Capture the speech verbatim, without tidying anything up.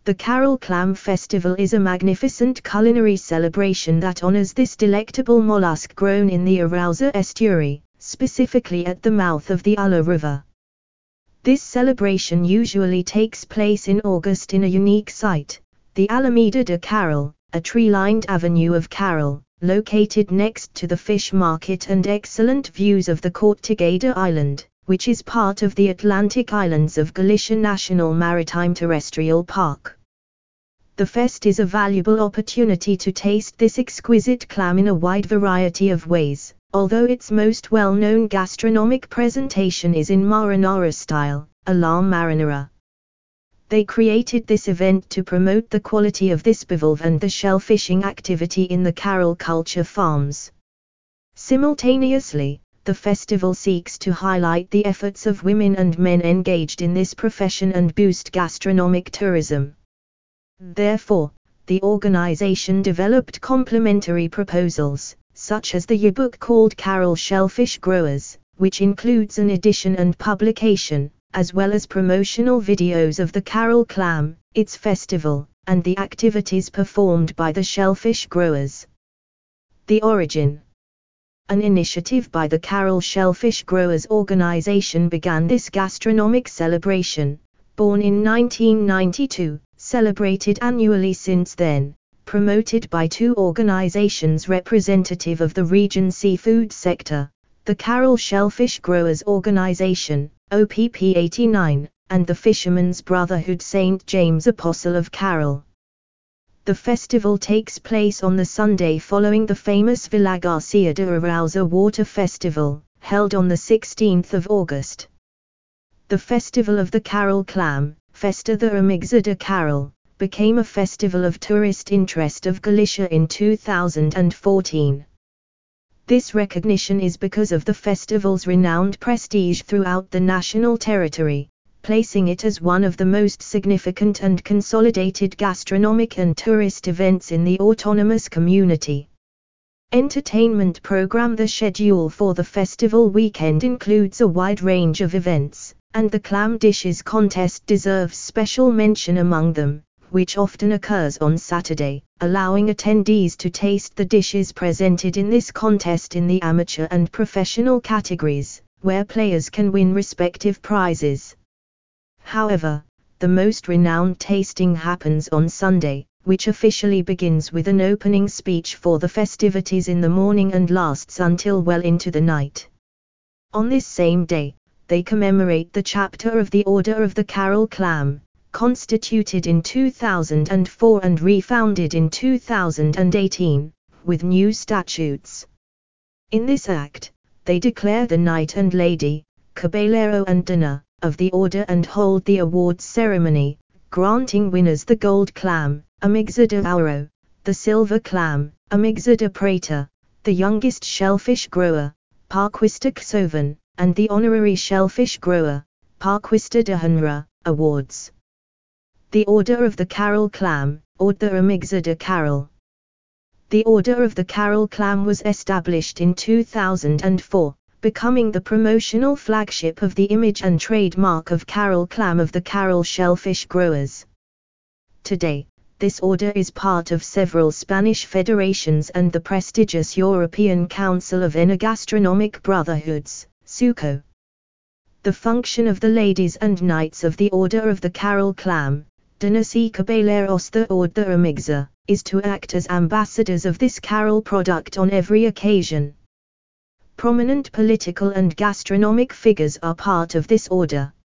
The Carol Clam Festival is a magnificent culinary celebration that honors this delectable mollusk grown in the Arousa estuary, specifically at the mouth of the Ulla River. This celebration usually takes place in August in a unique site, the Alameda de Carol, a tree-lined avenue of Carol, located next to the fish market and excellent views of the Cortegada Island, which is part of the Atlantic Islands of Galicia National Maritime Terrestrial Park. The fest is a valuable opportunity to taste this exquisite clam in a wide variety of ways, although its most well-known gastronomic presentation is in marinara style, a la marinara. They created this event to promote the quality of this bivalve and the shellfishing activity in the Carol culture farms. Simultaneously, the festival seeks to highlight the efforts of women and men engaged in this profession and boost gastronomic tourism. Therefore, the organization developed complementary proposals, such as the yearbook called Carol Shellfish Growers, which includes an edition and publication, as well as promotional videos of the Carol Clam, its festival, and the activities performed by the shellfish growers. The origin. An initiative by the Carol Shellfish Growers organization began this gastronomic celebration, born in nineteen ninety-two, celebrated annually since then, promoted by two organizations representative of the region's seafood sector, the Carol Shellfish Growers Organization, O P P eighty-nine, and the Fishermen's Brotherhood Saint James Apostle of Carol. The festival takes place on the Sunday following the famous Villa Garcia de Arousa Water Festival, held on the sixteenth of August. The Festival of the Carol Clam, Festa de Amigza de Carol, became a festival of tourist interest of Galicia in two thousand fourteen. This recognition is because of the festival's renowned prestige throughout the national territory, placing it as one of the most significant and consolidated gastronomic and tourist events in the autonomous community. Entertainment program. The schedule for the festival weekend includes a wide range of events, and the clam dishes contest deserves special mention among them, which often occurs on Saturday, allowing attendees to taste the dishes presented in this contest in the amateur and professional categories, where players can win respective prizes. However, the most renowned tasting happens on Sunday, which officially begins with an opening speech for the festivities in the morning and lasts until well into the night. On this same day, they commemorate the chapter of the Order of the Carol Clam, constituted in two thousand four and refounded in two thousand eighteen, with new statutes. In this act, they declare the Knight and Lady, Caballero and Donna, of the order and hold the awards ceremony, granting winners the Gold Clam, Amigza de Ouro, the Silver Clam, Amigza de Prata, the Youngest Shellfish Grower, Parquista Xovan, and the Honorary Shellfish Grower, Parquista de Honra, awards. The Order of the Carol Clam, Ordre Amigza de Carol. The Order of the Carol Clam was established in two thousand four, becoming the promotional flagship of the image and trademark of Carol Clam of the Carol Shellfish Growers. Today, this order is part of several Spanish federations and the prestigious European Council of Enogastronomic Brotherhoods, SUCO. The function of the ladies and knights of the Order of the Carol Clam, Damas y Caballeros de Ordre Amigza, is to act as ambassadors of this Carol product on every occasion. Prominent political and gastronomic figures are part of this order.